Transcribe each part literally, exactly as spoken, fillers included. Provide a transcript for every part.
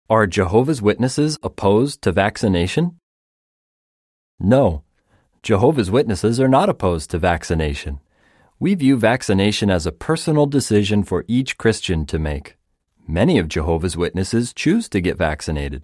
Are Jehovah's Witnesses opposed to vaccination? No, Jehovah's Witnesses are not opposed to vaccination. We view vaccination as a personal decision for each Christian to make. Many of Jehovah's Witnesses choose to get vaccinated.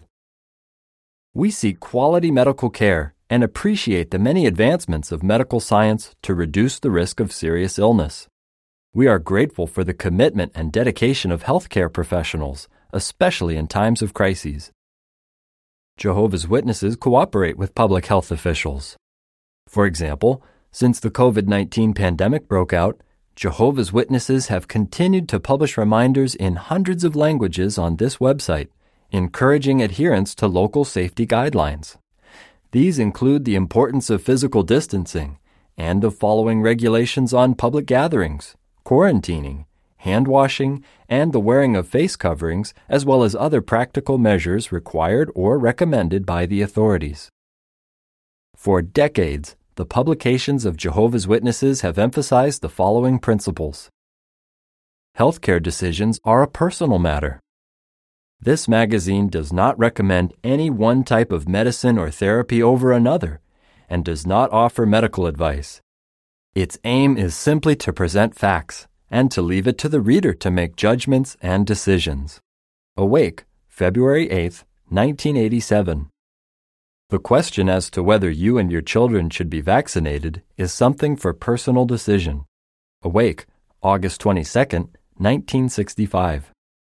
We seek quality medical care and appreciate the many advancements of medical science to reduce the risk of serious illness. We are grateful for the commitment and dedication of healthcare professionals, especially in times of crises. Jehovah's Witnesses cooperate with public health officials. For example, since the COVID nineteen pandemic broke out, Jehovah's Witnesses have continued to publish reminders in hundreds of languages on this website, encouraging adherence to local safety guidelines. These include the importance of physical distancing and of following regulations on public gatherings, quarantining, hand washing, and the wearing of face coverings, as well as other practical measures required or recommended by the authorities. For decades, the publications of Jehovah's Witnesses have emphasized the following principles. Healthcare decisions are a personal matter. This magazine does not recommend any one type of medicine or therapy over another, and does not offer medical advice. Its aim is simply to present facts, and to leave it to the reader to make judgments and decisions. Awake, February eighth, nineteen eighty-seven. The question as to whether you and your children should be vaccinated is something for personal decision. Awake, August twenty-second, nineteen sixty-five.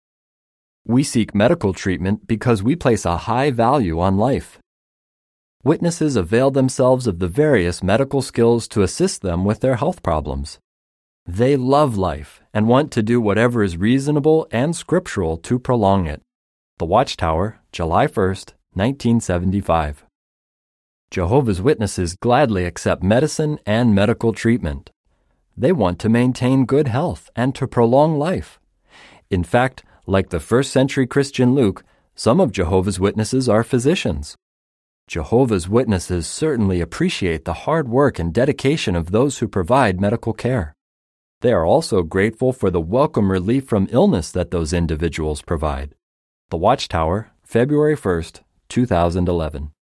We seek medical treatment because we place a high value on life. Witnesses avail themselves of the various medical skills to assist them with their health problems. They love life and want to do whatever is reasonable and scriptural to prolong it. The Watchtower, July first, nineteen seventy-five. Jehovah's Witnesses gladly accept medicine and medical treatment. They want to maintain good health and to prolong life. In fact, like the first century Christian Luke, some of Jehovah's Witnesses are physicians. Jehovah's Witnesses certainly appreciate the hard work and dedication of those who provide medical care. They are also grateful for the welcome relief from illness that those individuals provide. The Watchtower, February first, two thousand eleven.